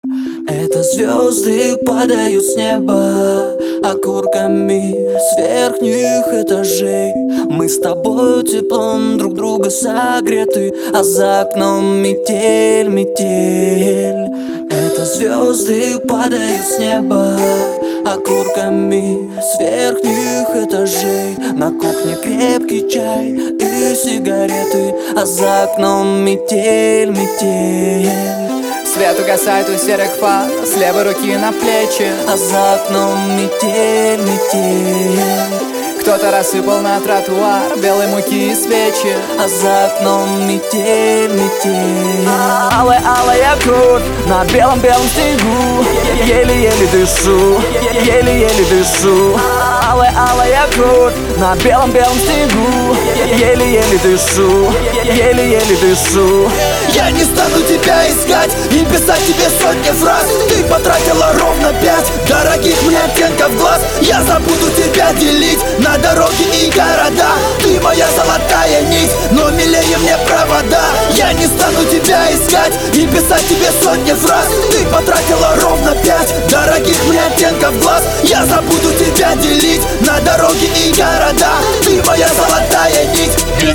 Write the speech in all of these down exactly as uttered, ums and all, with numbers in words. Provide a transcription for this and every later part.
Это звезды падают с неба окурками с верхних этажей. Мы с тобою теплом друг друга согреты, а за окном метель, метель. Это звезды падают с неба окурками с верхних этажей. На кухне крепкий чай и сигареты, а за окном метель, метель. Свет угасает у серых фар, с левой руки на плечи, а за окном метель, метель. Кто-то рассыпал на тротуар белой муки и свечи, а за окном метель, метель. Алая-алая кровь на белом-белом снегу, еле-еле дышу, еле-еле дышу. Алая-алая кровь на белом-белом снегу, еле-еле дышу, еле-еле дышу. Я не стану тебя искать и писать тебе сотни фраз. Ты потратила ровно пять дорогих мне оттенков глаз. Я забуду тебя делить на дороги и города. Ты моя золотая нить, но милее мне провода. Я не стану тебя искать и писать тебе сотни фраз. Ты потратила ровно пять дорогих мне оттенков глаз. Я забуду тебя делить на дороги и города. Ты моя золотая нить.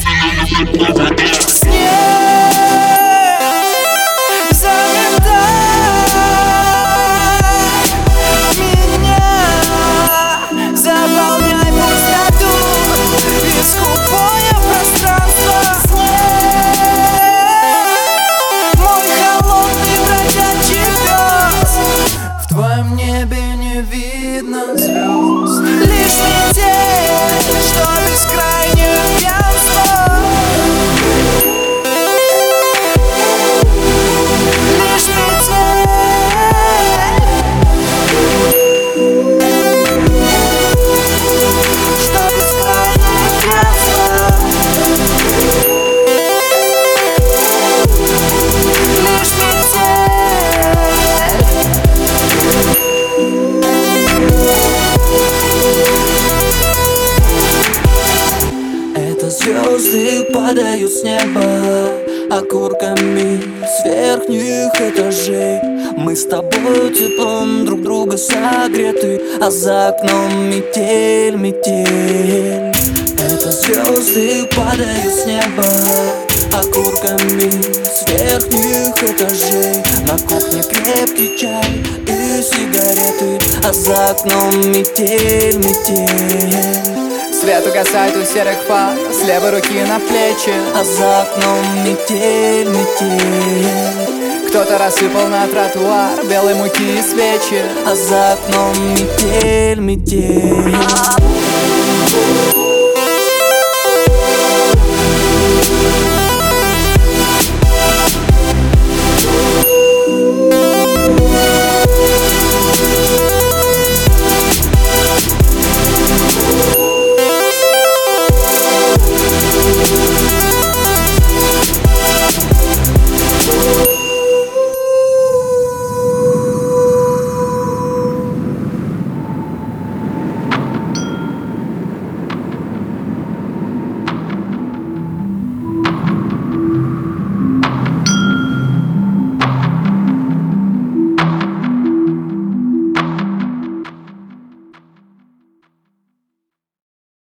Лишь метель, что бескрайнее пьянство. Лишь метель, что бескрайнее пьянство. Лишь Звезды падают с неба окурками с верхних этажей. Мы с тобой теплом друг друга согреты, а за окном метель, метель. Это звезды падают с неба окурками с верхних этажей. На кухне крепкий чай и сигареты, а за окном метель, метель. Свет угасает у серых фар, с левой руки на плечи, а за окном метель, метель. Кто-то рассыпал на тротуар белой муки и свечи, а за окном метель, метель.